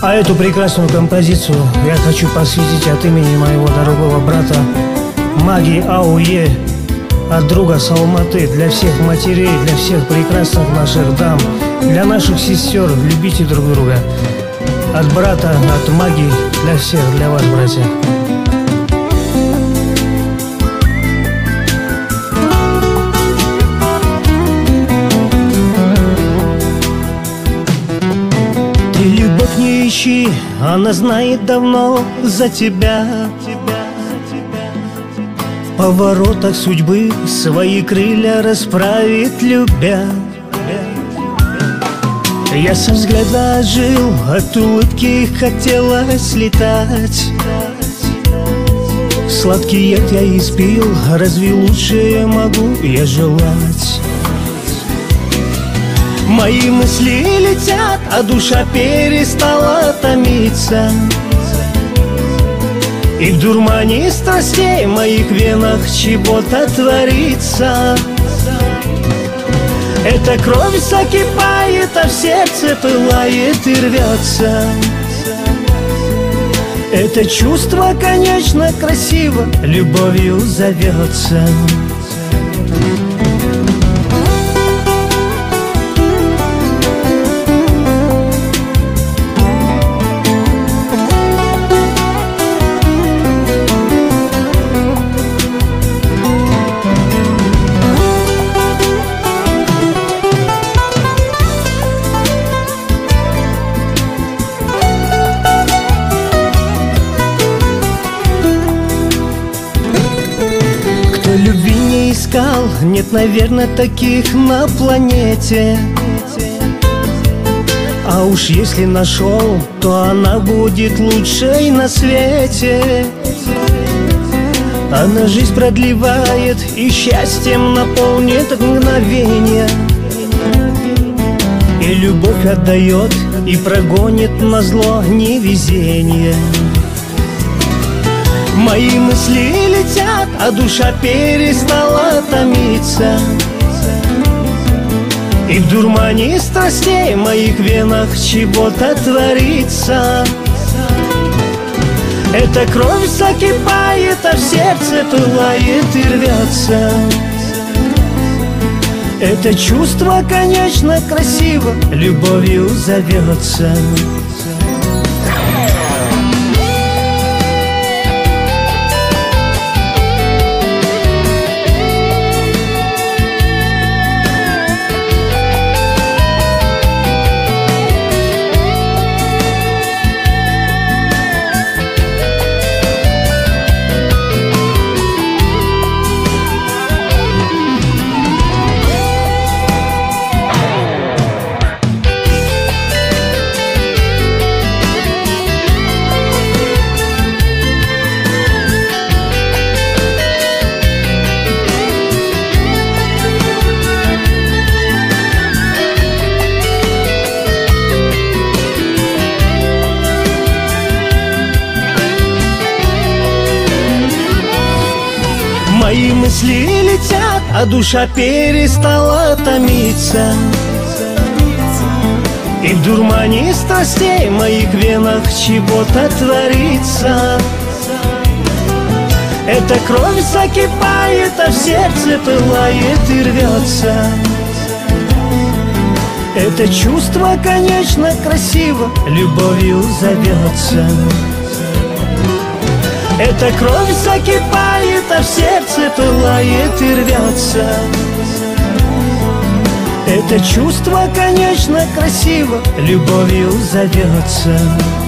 А эту прекрасную композицию я хочу посвятить от имени моего дорогого брата Маги Ауе, от друга с Алматы, для всех матерей, для всех прекрасных наших дам, для наших сестер. Любите друг друга. От брата, от Маги, для всех, для вас, братья. Ты любовь не ищи, она знает давно за тебя. В поворотах судьбы свои крылья расправит, любя. Я со взгляда жил, от улыбки хотелось летать. Сладкий яд я испил, разве лучшее могу я желать? Мои мысли летят, а душа перестала томиться. И в дурмане страстей в моих венах чего-то творится. Эта кровь закипает, а в сердце пылает и рвется. Это чувство, конечно, красиво, любовью зовется. Любви не искал, нет, наверное, таких на планете. А уж если нашел, то она будет лучшей на свете. Она жизнь продлевает и счастьем наполнит мгновение. И любовь отдает, и прогонит назло невезение. Мои мысли летят, а душа перестала томиться. И в дурмане страстей в моих венах чего-то творится. Эта кровь закипает, а в сердце пылает и рвется. Это чувство, конечно, красиво, любовью зовется. Мои мысли летят, а душа перестала томиться. И в дурмане страстей в моих венах чего-то творится. Эта кровь закипает, а в сердце пылает и рвется. Это чувство, конечно, красиво, любовью зовется. Эта кровь закипает, а в сердце пылает и рвется. Это чувство, конечно, красиво, любовью зовется.